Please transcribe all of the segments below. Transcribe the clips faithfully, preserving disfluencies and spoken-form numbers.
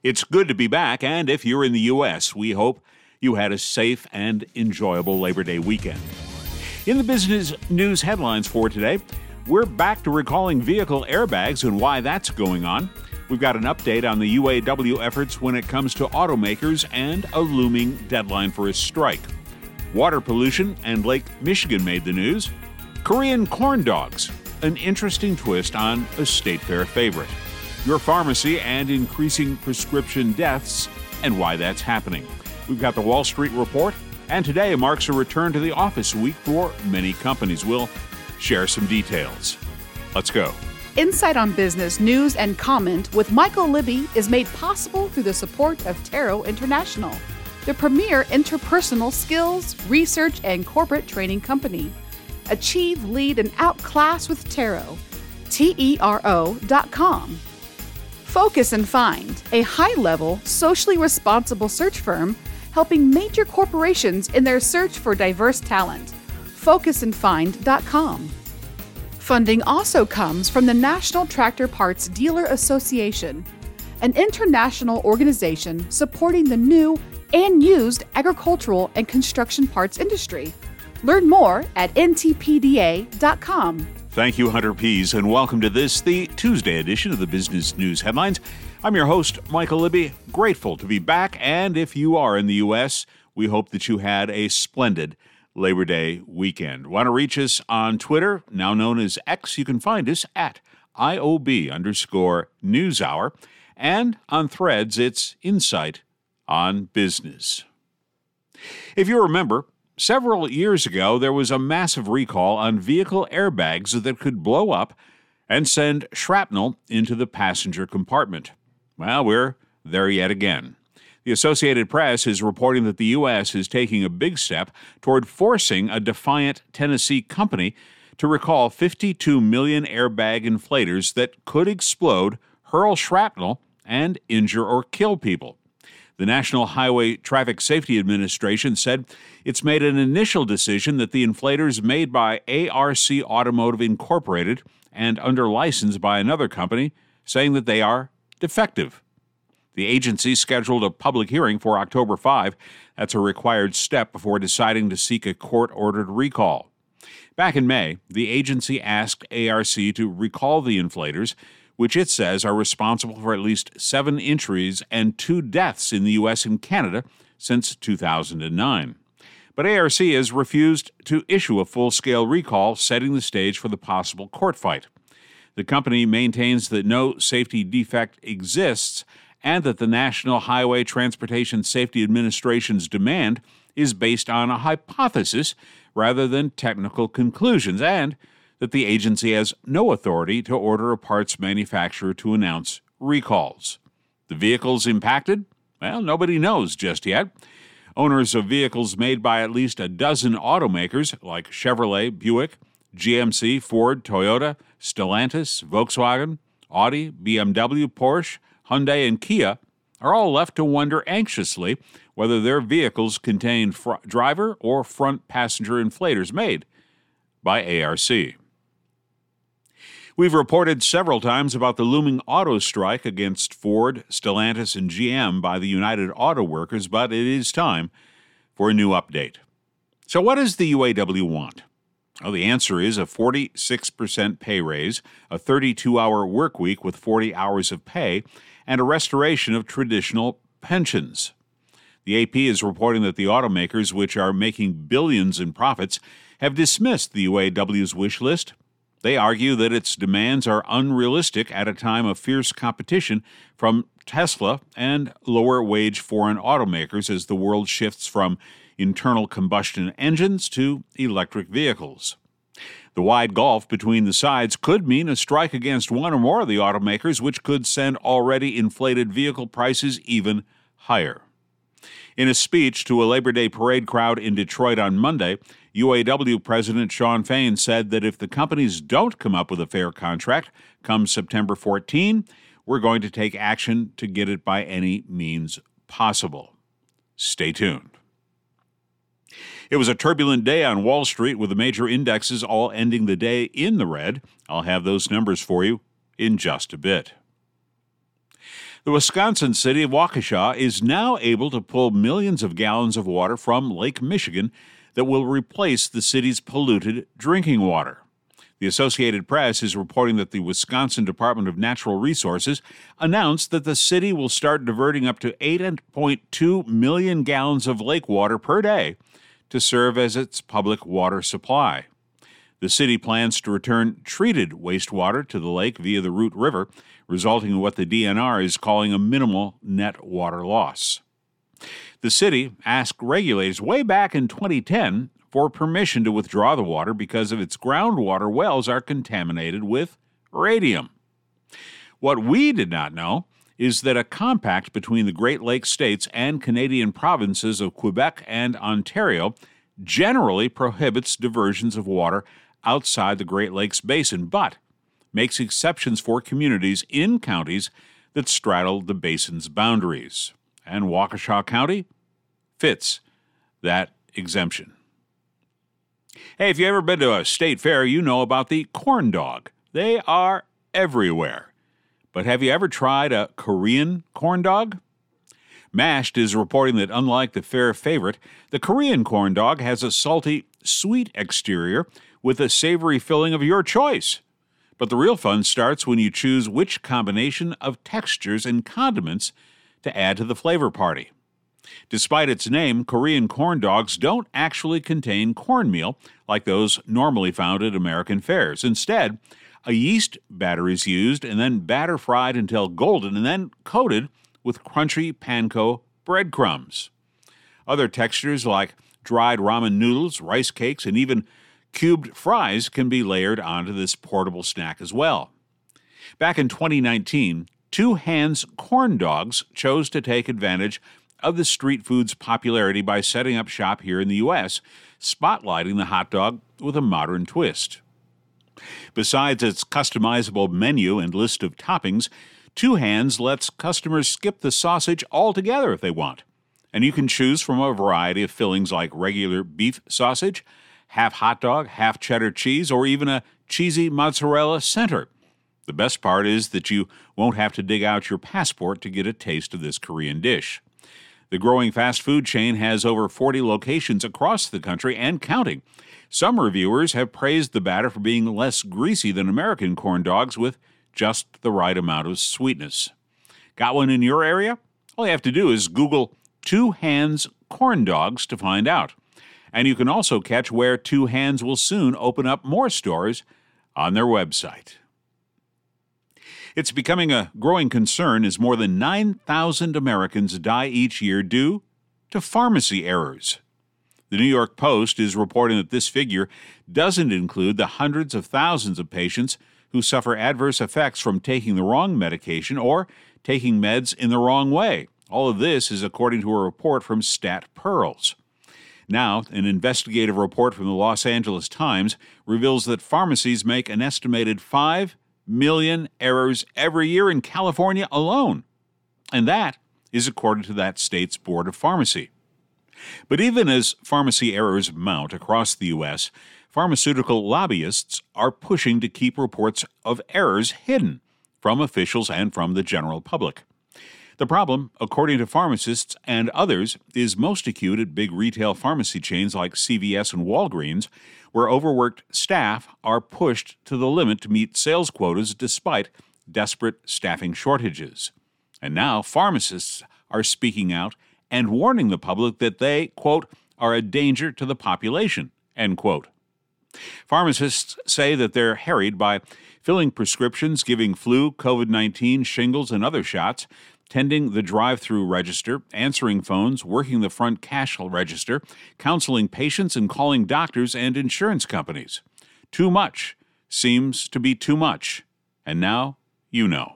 It's good to be back, and if you're in the U S, we hope you had a safe and enjoyable Labor Day weekend. In the business news headlines for today, we're back to recalling vehicle airbags and why that's going on. We've got an update on the U A W efforts when it comes to automakers and a looming deadline for a strike. Water pollution and Lake Michigan made the news. Korean corn dogs, an interesting twist on a state fair favorite. Your pharmacy and increasing prescription deaths and why that's happening. We've got the Wall Street Report, and today marks a return to the office week for many companies. We'll share some details. Let's go. Insight on Business News and Comment with Michael Libby is made possible through the support of Taro International, the premier interpersonal skills, research, and corporate training company. Achieve, lead, and outclass with Taro. T E R O dot com. Focus and Find, a high-level, socially responsible search firm helping major corporations in their search for diverse talent. focus and find dot com. Funding also comes from the National Tractor Parts Dealer Association, an international organization supporting the new and used agricultural and construction parts industry. Learn more at N T P D A dot com. Thank you, Hunter Pease, and welcome to this, the Tuesday edition of the Business News Headlines. I'm your host, Michael Libby. Grateful to be back, and if you are in the U S, we hope that you had a splendid Labor Day weekend. Want to reach us on Twitter, now known as X? You can find us at I O B underscore NewsHour, and on Threads, it's Insight on Business. If you remember, several years ago, there was a massive recall on vehicle airbags that could blow up and send shrapnel into the passenger compartment. Well, we're there yet again. The Associated Press is reporting that the U S is taking a big step toward forcing a defiant Tennessee company to recall fifty-two million airbag inflators that could explode, hurl shrapnel, and injure or kill people. The National Highway Traffic Safety Administration said it's made an initial decision that the inflators made by A R C Automotive Incorporated and under license by another company, saying that they are defective. The agency scheduled a public hearing for October fifth. That's a required step before deciding to seek a court-ordered recall. Back in May, the agency asked A R C to recall the inflators, which it says are responsible for at least seven injuries and two deaths in the U S and Canada since two thousand nine. But A R C has refused to issue a full-scale recall, setting the stage for the possible court fight. The company maintains that no safety defect exists and that the National Highway Transportation Safety Administration's demand is based on a hypothesis rather than technical conclusions, and that the agency has no authority to order a parts manufacturer to announce recalls. The vehicles impacted? Well, nobody knows just yet. Owners of vehicles made by at least a dozen automakers like Chevrolet, Buick, G M C, Ford, Toyota, Stellantis, Volkswagen, Audi, B M W, Porsche, Hyundai, and Kia are all left to wonder anxiously whether their vehicles contain fr- driver or front passenger inflators made by A R C. We've reported several times about the looming auto strike against Ford, Stellantis, and G M by the United Auto Workers, but it is time for a new update. So what does the U A W want? Well, the answer is a forty-six percent pay raise, a thirty-two hour work week with forty hours of pay, and a restoration of traditional pensions. The A P is reporting that the automakers, which are making billions in profits, have dismissed the U A W's wish list. They argue that its demands are unrealistic at a time of fierce competition from Tesla and lower-wage foreign automakers as the world shifts from internal combustion engines to electric vehicles. The wide gulf between the sides could mean a strike against one or more of the automakers, which could send already inflated vehicle prices even higher. In a speech to a Labor Day parade crowd in Detroit on Monday, U A W President Shawn Fain said that if the companies don't come up with a fair contract come September fourteenth, we're going to take action to get it by any means possible. Stay tuned. It was a turbulent day on Wall Street with the major indexes all ending the day in the red. I'll have those numbers for you in just a bit. The Wisconsin city of Waukesha is now able to pull millions of gallons of water from Lake Michigan that will replace the city's polluted drinking water. The Associated Press is reporting that the Wisconsin Department of Natural Resources announced that the city will start diverting up to eight point two million gallons of lake water per day to serve as its public water supply. The city plans to return treated wastewater to the lake via the Root River, resulting in what the D N R is calling a minimal net water loss. The city asked regulators way back in twenty ten for permission to withdraw the water because of its groundwater wells are contaminated with radium. What we did not know is that a compact between the Great Lakes states and Canadian provinces of Quebec and Ontario generally prohibits diversions of water outside the Great Lakes basin, but makes exceptions for communities in counties that straddle the basin's boundaries. And Waukesha County fits that exemption. Hey, if you've ever been to a state fair, you know about the corn dog. They are everywhere. But have you ever tried a Korean corn dog? Mashed is reporting that unlike the fair favorite, the Korean corn dog has a salty, sweet exterior with a savory filling of your choice. But the real fun starts when you choose which combination of textures and condiments to add to the flavor party. Despite its name, Korean corn dogs don't actually contain cornmeal like those normally found at American fairs. Instead, a yeast batter is used and then batter fried until golden and then coated with crunchy panko breadcrumbs. Other textures like dried ramen noodles, rice cakes, and even cubed fries can be layered onto this portable snack as well. Back in twenty nineteen, Two Hands Corn Dogs chose to take advantage of the street food's popularity by setting up shop here in the U S, spotlighting the hot dog with a modern twist. Besides its customizable menu and list of toppings, Two Hands lets customers skip the sausage altogether if they want. And you can choose from a variety of fillings like regular beef sausage, half hot dog, half cheddar cheese, or even a cheesy mozzarella center. The best part is that you won't have to dig out your passport to get a taste of this Korean dish. The growing fast food chain has over forty locations across the country and counting. Some reviewers have praised the batter for being less greasy than American corn dogs with just the right amount of sweetness. Got one in your area? All you have to do is Google Two Hands Corn Dogs to find out. And you can also catch where Two Hands will soon open up more stores on their website. It's becoming a growing concern as more than nine thousand Americans die each year due to pharmacy errors. The New York Post is reporting that this figure doesn't include the hundreds of thousands of patients who suffer adverse effects from taking the wrong medication or taking meds in the wrong way. All of this is according to a report from StatPearls. Now, an investigative report from the Los Angeles Times reveals that pharmacies make an estimated five million errors every year in California alone. And that is according to that state's Board of Pharmacy. But even as pharmacy errors mount across the U S, pharmaceutical lobbyists are pushing to keep reports of errors hidden from officials and from the general public. The problem, according to pharmacists and others, is most acute at big retail pharmacy chains like C V S and Walgreens, where overworked staff are pushed to the limit to meet sales quotas despite desperate staffing shortages. And now pharmacists are speaking out and warning the public that they, quote, are a danger to the population, end quote. Pharmacists say that they're harried by filling prescriptions, giving flu, COVID nineteen, shingles, and other shots, tending the drive-through register, answering phones, working the front cash register, counseling patients, and calling doctors and insurance companies. Too much seems to be too much. And now you know.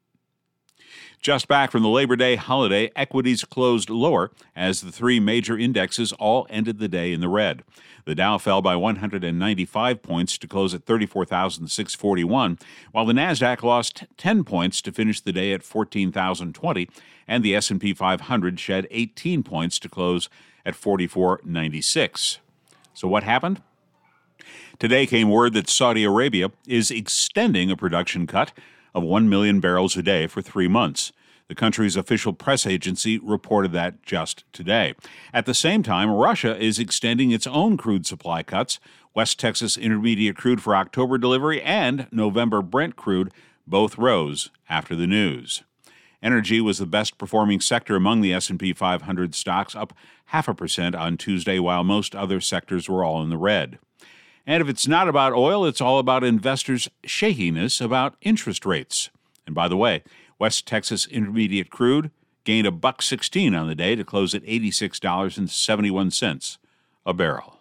Just back from the Labor Day holiday, equities closed lower as the three major indexes all ended the day in the red. The Dow fell by one hundred ninety-five points to close at thirty-four thousand six hundred forty-one, while the Nasdaq lost ten points to finish the day at fourteen thousand twenty, and the S and P five hundred shed eighteen points to close at forty-four ninety-six. So what happened? Today came word that Saudi Arabia is extending a production cut of one million barrels a day for three months. The country's official press agency reported that just today. At the same time, Russia is extending its own crude supply cuts. West Texas Intermediate crude for October delivery and November Brent crude both rose after the news. Energy was the best-performing sector among the S and P five hundred stocks, up half a percent on Tuesday, while most other sectors were all in the red. And if it's not about oil, it's all about investors' shakiness about interest rates. And by the way, West Texas Intermediate crude gained a buck sixteen on the day to close at eighty-six dollars and seventy-one cents a barrel.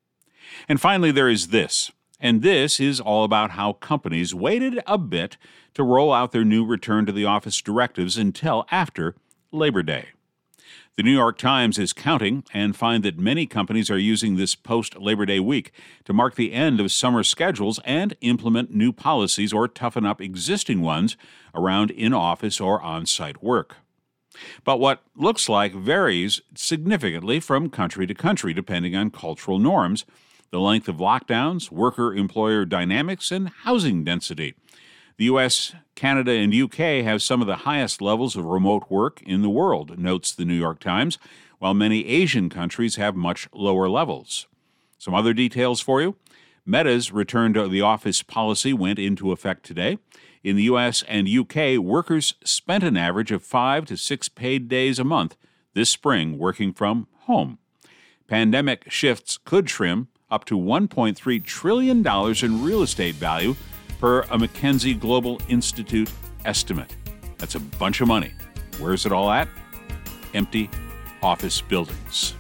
And finally, there is this. And this is all about how companies waited a bit to roll out their new return to the office directives until after Labor Day. The New York Times is counting and find that many companies are using this post-Labor Day week to mark the end of summer schedules and implement new policies or toughen up existing ones around in-office or on-site work. But what looks like varies significantly from country to country depending on cultural norms, the length of lockdowns, worker-employer dynamics, and housing density. The U S, Canada, and U K have some of the highest levels of remote work in the world, notes the New York Times, while many Asian countries have much lower levels. Some other details for you. Meta's return to the office policy went into effect today. In the U S and U K, workers spent an average of five to six paid days a month this spring working from home. Pandemic shifts could trim up to one point three trillion dollars in real estate value per a McKinsey Global Institute estimate. That's a bunch of money. Where's it all at? Empty office buildings.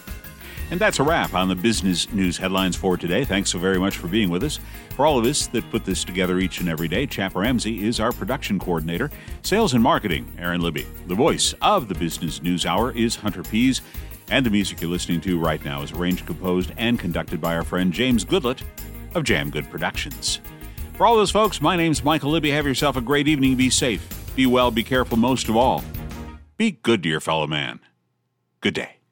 And that's a wrap on the business news headlines for today. Thanks so very much for being with us. For all of us that put this together each and every day, Chap Ramsey is our production coordinator. Sales and marketing, Aaron Libby. The voice of the Business News Hour is Hunter Pease. And the music you're listening to right now is arranged, composed, and conducted by our friend James Goodlett of Jam Good Productions. For all those folks, my name's Michael Libby. Have yourself a great evening. Be safe, be well, be careful, most of all. Be good to your fellow man. Good day.